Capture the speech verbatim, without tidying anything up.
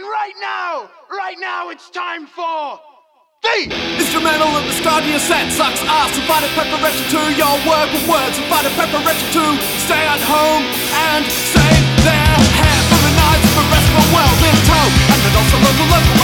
right now! Right now it's time for the instrumental of the start of your set sucks ass and find a preparation to your work with words and find a preparation to stay at home and save their hair from the nights of the rest of the world in tow. And then also local local